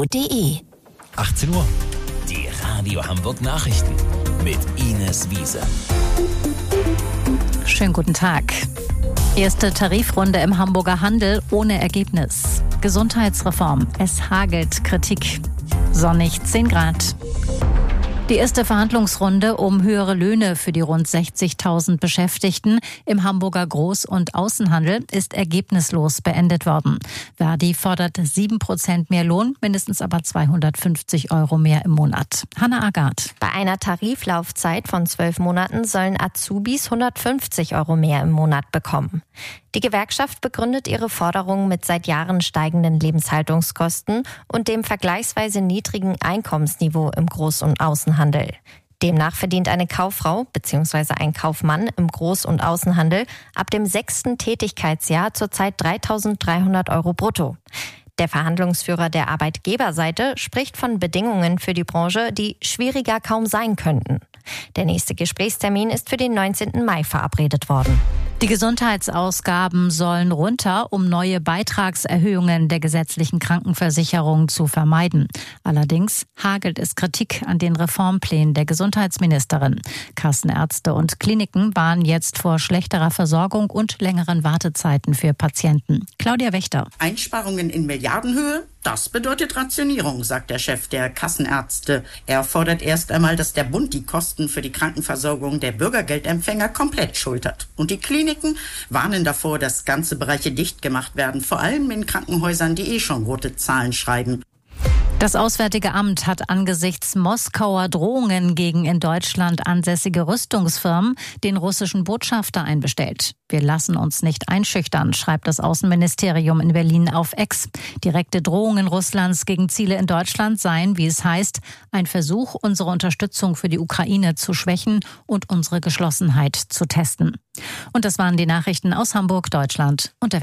radio-hamburg.de. 18 Uhr. Die Radio Hamburg Nachrichten mit Ines Wiese. Schönen guten Tag. Erste Tarifrunde im Hamburger Handel ohne Ergebnis. Gesundheitsreform. Es hagelt Kritik. Sonnig 10 Grad. Die erste Verhandlungsrunde um höhere Löhne für die rund 60.000 Beschäftigten im Hamburger Groß- und Außenhandel ist ergebnislos beendet worden. Verdi fordert 7% mehr Lohn, mindestens aber 250 € mehr im Monat. Hanna Agard. Bei einer Tariflaufzeit von 12 Monaten sollen Azubis 150 € mehr im Monat bekommen. Die Gewerkschaft begründet ihre Forderungen mit seit Jahren steigenden Lebenshaltungskosten und dem vergleichsweise niedrigen Einkommensniveau im Groß- und Außenhandel. Demnach verdient eine Kauffrau bzw. ein Kaufmann im Groß- und Außenhandel ab dem 6. Tätigkeitsjahr zurzeit 3.300 € brutto. Der Verhandlungsführer der Arbeitgeberseite spricht von Bedingungen für die Branche, die schwieriger kaum sein könnten. Der nächste Gesprächstermin ist für den 19. Mai verabredet worden. Die Gesundheitsausgaben sollen runter, um neue Beitragserhöhungen der gesetzlichen Krankenversicherung zu vermeiden. Allerdings hagelt es Kritik an den Reformplänen der Gesundheitsministerin. Kassenärzte und Kliniken warnen jetzt vor schlechterer Versorgung und längeren Wartezeiten für Patienten. Claudia Wächter. Einsparungen in Milliardenhöhe? Das bedeutet Rationierung, sagt der Chef der Kassenärzte. Er fordert erst einmal, dass der Bund die Kosten für die Krankenversorgung der Bürgergeldempfänger komplett schultert. Und die Kliniken warnen davor, dass ganze Bereiche dicht gemacht werden, vor allem in Krankenhäusern, die schon rote Zahlen schreiben. Das Auswärtige Amt hat angesichts Moskauer Drohungen gegen in Deutschland ansässige Rüstungsfirmen den russischen Botschafter einbestellt. Wir lassen uns nicht einschüchtern, schreibt das Außenministerium in Berlin auf X. Direkte Drohungen Russlands gegen Ziele in Deutschland seien, wie es heißt, ein Versuch, unsere Unterstützung für die Ukraine zu schwächen und unsere Geschlossenheit zu testen. Und das waren die Nachrichten aus Hamburg, Deutschland und der